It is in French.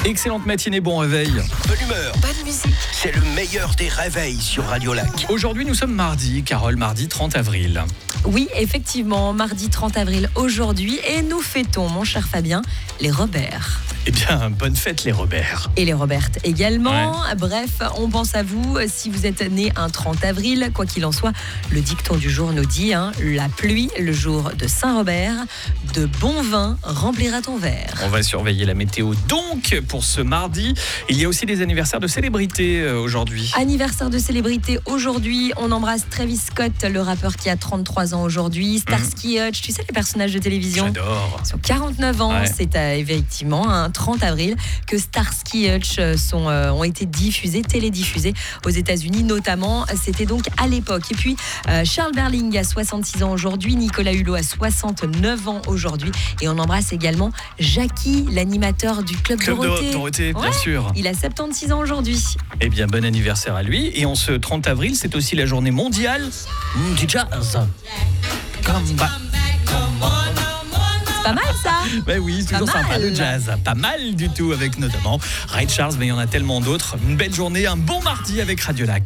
Excellente matinée, bon réveil. Bonne humeur, Bonne musique. c'est le meilleur des réveils sur Radio Lac. Aujourd'hui, nous sommes mardi, Carole, mardi 30 avril. Oui, effectivement, mardi 30 avril aujourd'hui. Et nous fêtons, mon cher Fabien, les Robert. Eh bien, bonne fête les Robert. Et les Robertes également. Bref, on pense à vous si vous êtes né un 30 avril. Quoi qu'il en soit, le dicton du jour nous dit la pluie, le jour de Saint-Robert, de bon vin remplira ton verre. On va surveiller la météo donc pour ce mardi. Il y a aussi des anniversaires de célébrités aujourd'hui. Anniversaire de célébrité aujourd'hui. On embrasse Travis Scott, le rappeur qui a 33 ans aujourd'hui. Starsky et Hutch, tu sais, les personnages de télévision. J'adore. Ils ont 49 ans. Ouais. C'est effectivement un 30 avril que Starsky et Hutch ont été télédiffusés aux États-Unis notamment. C'était donc à l'époque. Et puis Charles Berling a 66 ans aujourd'hui. Nicolas Hulot a 69 ans aujourd'hui. Et on embrasse également Jackie, l'animateur du Club Dorothée. Dorothée, bien Ouais. sûr. Il a 76 ans aujourd'hui. Eh bien, bon anniversaire à lui. Et en ce 30 avril, c'est aussi la journée mondiale du jazz. Come back. C'est pas mal ça. Ben oui, c'est toujours Pas sympa mal. le jazz. Pas mal du tout avec notamment Ray Charles, mais il y en a tellement d'autres. Une belle journée, un bon mardi avec Radio Lac.